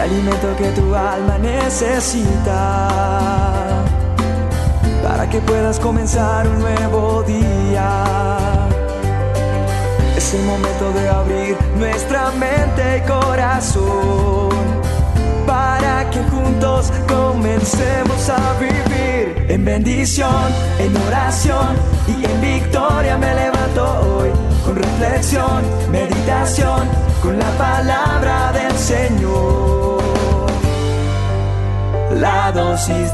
alimento que tu alma necesita, para que puedas comenzar un nuevo día. Es el momento de abrir nuestra mente y corazón, para que juntos comencemos a vivir en bendición, en oración y en victoria. Me levanto hoy con reflexión, meditación, con la palabra del Señor. La dosis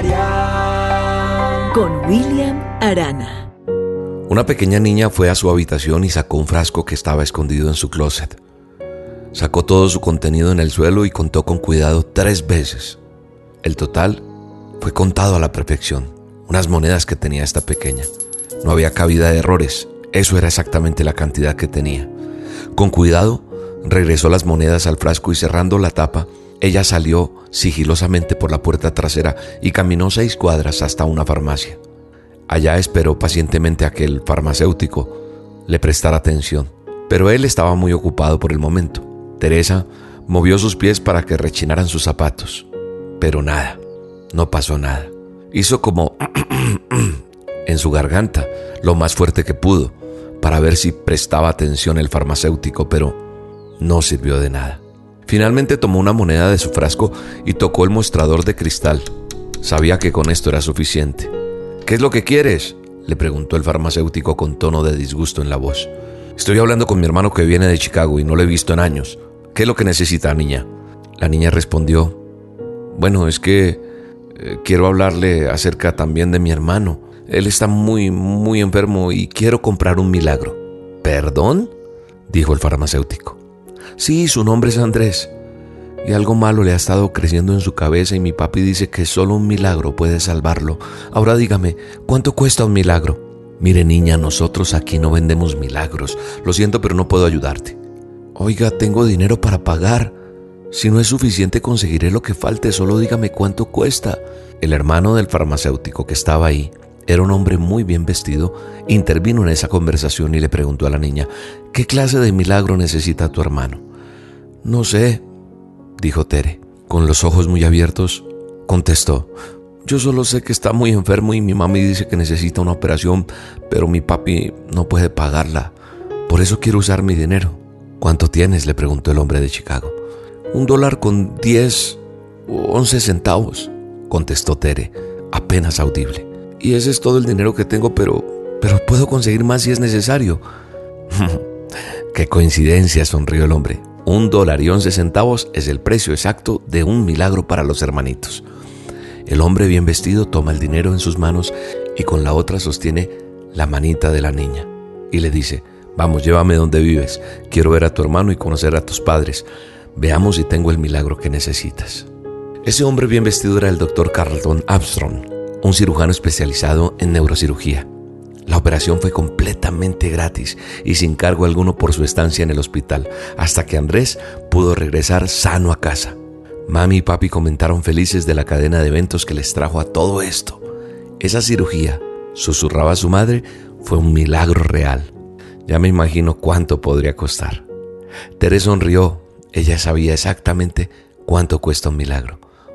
diaria con William Arana. Una pequeña niña fue a su habitación y sacó un frasco que estaba escondido en su closet. Sacó todo su contenido en el suelo y contó con cuidado 3 veces. El total fue contado a la perfección. Unas monedas que tenía esta pequeña. No había cabida de errores. Eso era exactamente la cantidad que tenía. Con cuidado, regresó las monedas al frasco y cerrando la tapa, ella salió sigilosamente por la puerta trasera y caminó 6 cuadras hasta una farmacia. Allá esperó pacientemente a que el farmacéutico le prestara atención, pero él estaba muy ocupado por el momento. Teresa movió sus pies para que rechinaran sus zapatos, pero nada, no pasó nada. Hizo como en su garganta, lo más fuerte que pudo, para ver si prestaba atención el farmacéutico, pero no sirvió de nada. Finalmente tomó una moneda de su frasco y tocó el mostrador de cristal. Sabía que con esto era suficiente. ¿Qué es lo que quieres?, le preguntó el farmacéutico con tono de disgusto en la voz. Estoy hablando con mi hermano que viene de Chicago y no lo he visto en años. ¿Qué es lo que necesita, niña? La niña respondió, bueno, es que quiero hablarle acerca también de mi hermano. Él está muy, muy enfermo y quiero comprar un milagro. ¿Perdón?, dijo el farmacéutico. Sí, su nombre es Andrés. Y algo malo le ha estado creciendo en su cabeza y mi papi dice que solo un milagro puede salvarlo. Ahora dígame, ¿cuánto cuesta un milagro? Mire, niña, nosotros aquí no vendemos milagros. Lo siento, pero no puedo ayudarte. Oiga, tengo dinero para pagar. Si no es suficiente, conseguiré lo que falte. Solo dígame cuánto cuesta. El hermano del farmacéutico que estaba ahí era un hombre muy bien vestido. Intervino en esa conversación y le preguntó a la niña, ¿qué clase de milagro necesita tu hermano? No sé, dijo Tere. Con los ojos muy abiertos, contestó, yo solo sé que está muy enfermo y mi mami dice que necesita una operación, pero mi papi no puede pagarla. Por eso quiero usar mi dinero. ¿Cuánto tienes?, le preguntó el hombre de Chicago. $1.10 o 11 centavos, contestó Tere, apenas audible. Y ese es todo el dinero que tengo, pero puedo conseguir más si es necesario. ¡Qué coincidencia!, sonrió el hombre. $1.11 es el precio exacto de un milagro para los hermanitos. El hombre bien vestido toma el dinero en sus manos y con la otra sostiene la manita de la niña y le dice, vamos, llévame donde vives. Quiero ver a tu hermano y conocer a tus padres. Veamos si tengo el milagro que necesitas. Ese hombre bien vestido era el doctor Carlton Armstrong, un cirujano especializado en neurocirugía. La operación fue completamente gratis y sin cargo alguno por su estancia en el hospital, hasta que Andrés pudo regresar sano a casa. Mami y papi comentaron felices de la cadena de eventos que les trajo a todo esto. Esa cirugía, susurraba su madre, fue un milagro real. Ya me imagino cuánto podría costar. Tere sonrió. Ella sabía exactamente cuánto cuesta un milagro.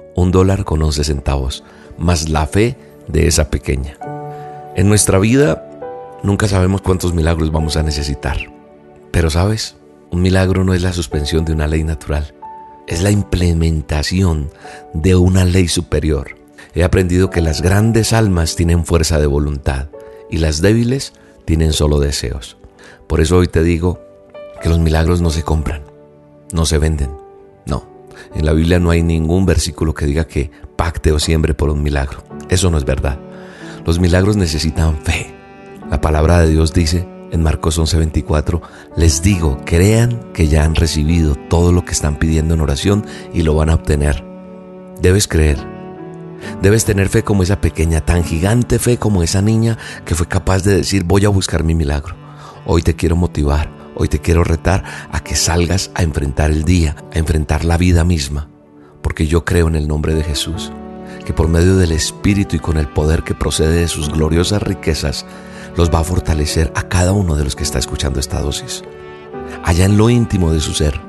$1.11, más la fe de esa pequeña. En nuestra vida nunca sabemos cuántos milagros vamos a necesitar. Pero ¿sabes? Un milagro no es la suspensión de una ley natural. Es la implementación de una ley superior. He aprendido que las grandes almas tienen fuerza de voluntad y las débiles tienen solo deseos. Por eso hoy te digo que los milagros no se compran, no se venden. No, en la Biblia no hay ningún versículo que diga que pacte o siembre por un milagro. Eso no es verdad. Los milagros necesitan fe. La palabra de Dios dice en Marcos 11:24, les digo, crean que ya han recibido todo lo que están pidiendo en oración y lo van a obtener. Debes creer. Debes tener fe como esa pequeña, tan gigante fe como esa niña que fue capaz de decir, voy a buscar mi milagro. Hoy te quiero motivar, hoy te quiero retar a que salgas a enfrentar el día, a enfrentar la vida misma. Porque yo creo en el nombre de Jesús, que por medio del Espíritu y con el poder que procede de sus gloriosas riquezas, los va a fortalecer a cada uno de los que está escuchando esta dosis. Allá en lo íntimo de su ser,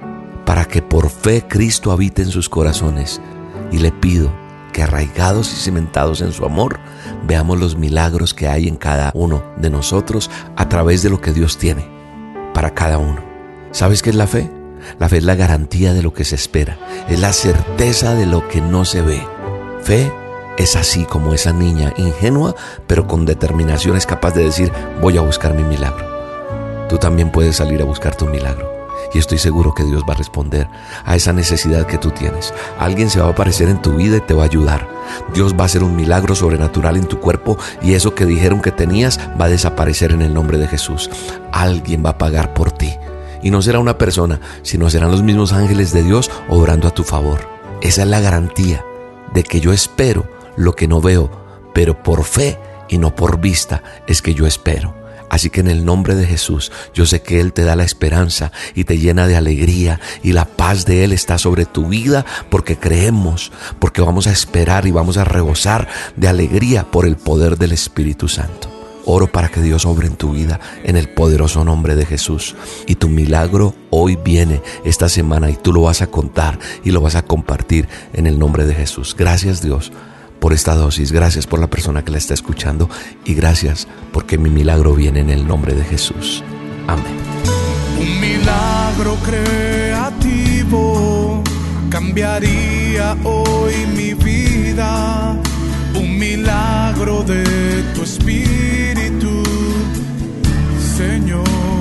para que por fe Cristo habite en sus corazones. Y le pido que, arraigados y cimentados en su amor, veamos los milagros que hay en cada uno de nosotros a través de lo que Dios tiene para cada uno. ¿Sabes qué es la fe? La fe es la garantía de lo que se espera, es la certeza de lo que no se ve. Fe es así como esa niña ingenua, pero con determinación es capaz de decir: voy a buscar mi milagro. Tú también puedes salir a buscar tu milagro, y estoy seguro que Dios va a responder a esa necesidad que tú tienes. Alguien se va a aparecer en tu vida y te va a ayudar. Dios va a hacer un milagro sobrenatural en tu cuerpo, y eso que dijeron que tenías va a desaparecer en el nombre de Jesús. Alguien va a pagar por ti, y no será una persona, sino serán los mismos ángeles de Dios obrando a tu favor. Esa es la garantía de que yo espero lo que no veo, pero por fe y no por vista es que yo espero. Así que en el nombre de Jesús, yo sé que Él te da la esperanza y te llena de alegría, y la paz de Él está sobre tu vida, porque creemos, porque vamos a esperar y vamos a rebosar de alegría por el poder del Espíritu Santo. Oro para que Dios obre en tu vida en el poderoso nombre de Jesús. Y tu milagro hoy viene esta semana, y tú lo vas a contar y lo vas a compartir en el nombre de Jesús. Gracias, Dios, por esta dosis. Gracias por la persona que la está escuchando, y gracias porque mi milagro viene en el nombre de Jesús. Amén. Un milagro creativo cambiaría hoy mi vida. Un milagro de tu Espíritu, Señor.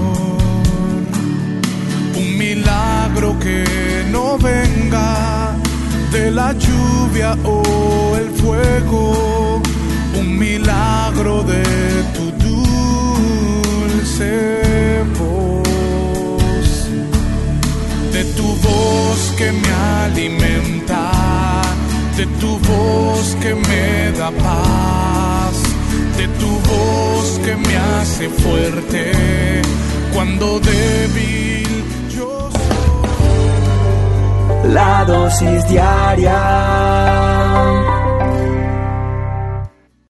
Un milagro que no venga de la lluvia o el fuego. Un milagro de tu dulce voz, de tu voz que me alimenta, de tu voz que me da paz, de tu voz que me hace fuerte cuando débil yo soy. La dosis diaria